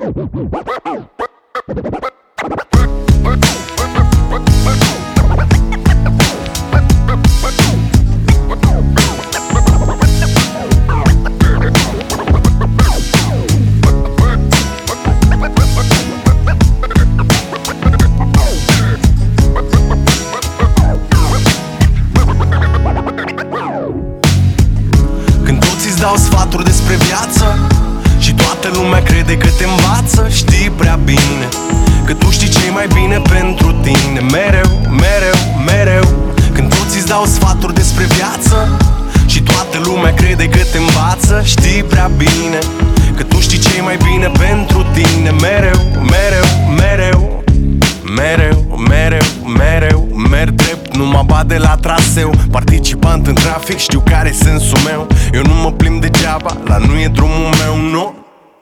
Dau sfaturi despre viață și toată lumea crede că te învață. Știi prea bine că tu știi ce-i mai bine pentru tine. Mereu, mereu, mereu. Când toți îți dau sfaturi despre viață și toată lumea crede că te învață. Știi prea bine că tu știi ce-i mai bine pentru tine. Mereu, mereu, mereu. Mereu, mereu, mereu, merg drept, nu mă bat de la traseu. Participant în trafic, știu care-i sensul meu. Eu nu mă plimb degeaba, la nu e drumul meu, nu.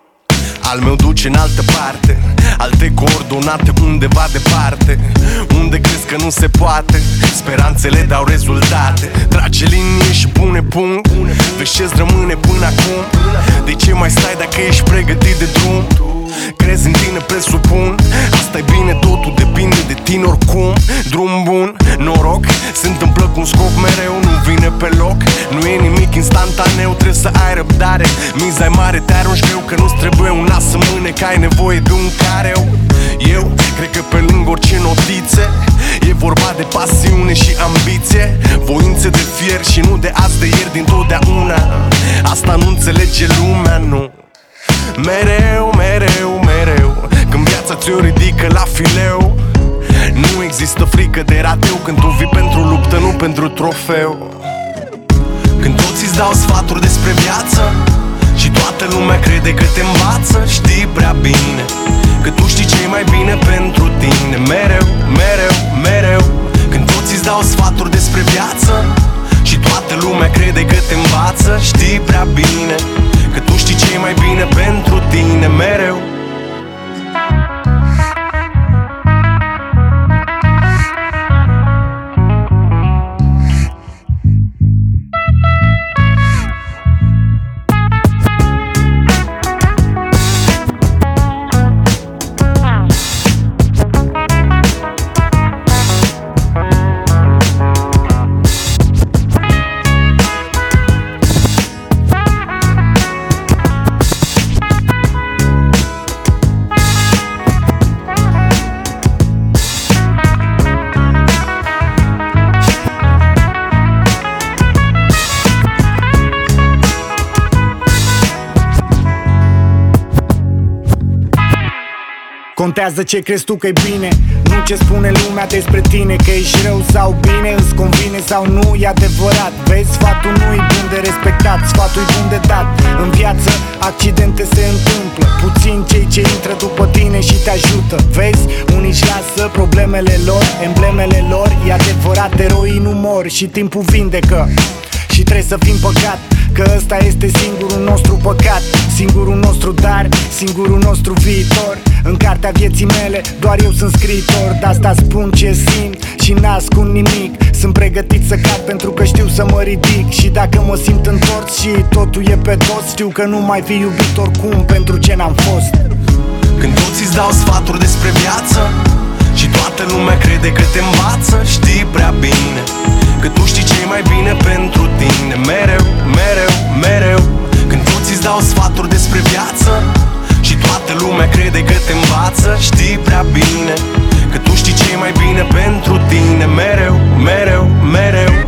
Al meu duce în altă parte, alte coordonate undeva departe, unde crezi că nu se poate. Speranțele dau rezultate. Trage linie și pune punct. Vezi ce-ți rămâne până acum. De ce mai stai dacă ești pregătit de drum? Crezi în tine, presupun. Asta-i bine, totul depinde de tine oricum. Drum bun, noroc, se întâmplă cu un scop mereu, nu vine pe loc. Nu e nimic instantaneu, trebuie să ai răbdare. Miza-i mare, te arunci greu, că nu-ți trebuie un as în mâne, că ai nevoie de un careu. Eu cred că pe lângă orice notițe e vorba de pasiune și ambiție. Voințe de fier și nu de azi, de ieri, dintotdeauna. Asta nu înțelege lumea, nu. Mereu, mereu, mereu, când viața ți-o ridică la fileu, nu există frică de rateu. Când tu vii pentru luptă, nu pentru trofeu. Când toți îți dau sfaturi despre viață și toată lumea crede că te învață. Știi prea bine că tu știi ce-i mai bine pentru tine. Mereu, mereu, mereu. Când toți îți dau sfaturi despre viață și toată lumea crede că te învață. Știi prea bine că tu știi ce-i mai bine pentru tine. Mereu. Contează ce crezi tu că-i bine, nu ce spune lumea despre tine. Că ești rău sau bine, îți convine sau nu, e adevărat. Vezi, sfatul nu-i bun de respectat, sfatul-i bun de dat. În viață accidente se întâmplă, puțin cei ce intră după tine și te ajută. Vezi, unii își lasă problemele lor, emblemele lor. E adevărat, eroii nu mor și timpul vindecă. Și trebuie să fim păcat, că ăsta este singurul nostru păcat, singurul nostru dar, singurul nostru viitor. În cartea vieții mele doar eu sunt scriitor, de asta spun ce simt și n-ascund nimic. Sunt pregătit să cad pentru că știu să mă ridic. Și dacă mă simt întors și totul e pe toți, știu că nu mai fi iubit oricum pentru ce n-am fost. Când toți îți dau sfaturi despre viață și toată lumea crede că te învață. Știi prea bine că tu știi ce-i mai bine pentru tine. Mereu, mereu, mereu. Când toți îți dau sfaturi despre viață și toată lumea crede că te învață. Știi prea bine că tu știi ce-i mai bine pentru tine. Mereu, mereu, mereu.